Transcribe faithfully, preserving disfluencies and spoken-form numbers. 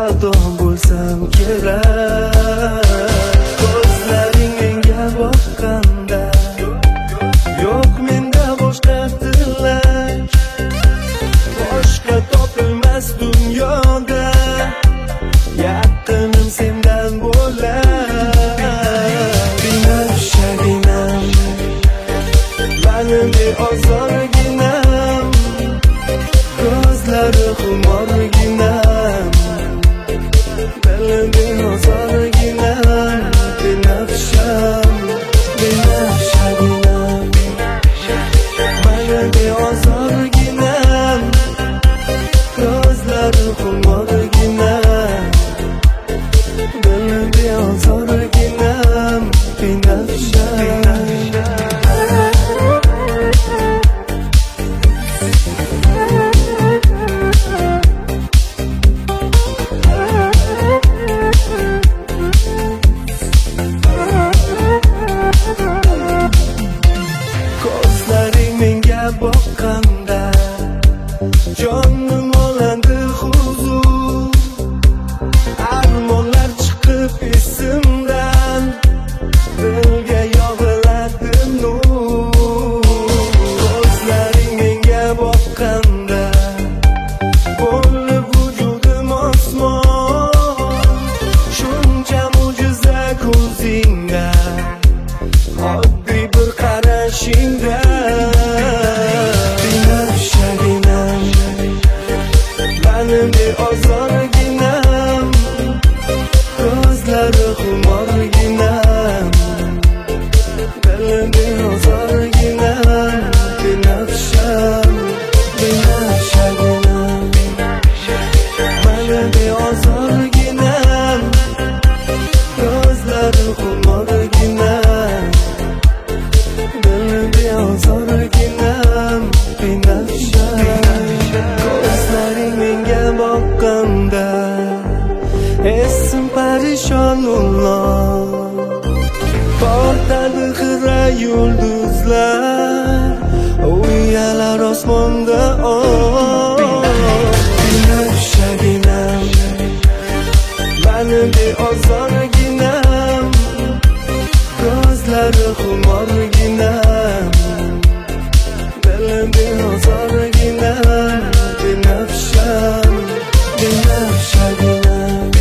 xato bo'lsam kerak. Ko'zlaring menga boqqanda yo'q menda boshqa tilak, boshqa topilmas dunyoda yaqinim sendan bo'lak. Binafshaginam, mani beozorginam, ko'zlari xumorginam, dili beozorginam. Binafsham, binafshaginam, mani beozorginam, ko'zlari xumorginam, dili beozorginam. Binafsham. Ko'zlaring menga boqqanda jonim olandi huzur, armonlar chiqib esimdan, dilga yog'iladi nur. Ko'zlaring menga boqqanda bo'lib vujudim osmon, shuncha mo'jiza ko'zingda, oddiy bir qarashingda. Binafshaginam, mani beozorginam, ko'zlari xumorginam, dili beozorginam. Binafsham, binafshaginam, mani beozorginam, ko'zlari xumorginam, dili beozorginam. Binafsham. Ko'zlaring menga boqqanda esim parishon ulloq, portadi xira yulduzlar, uyalar osmonda oq. Binafshaginam, mani beozorginam, ko'zlari xumorginam, dili beozorginam. Binafsham, binafshaginam,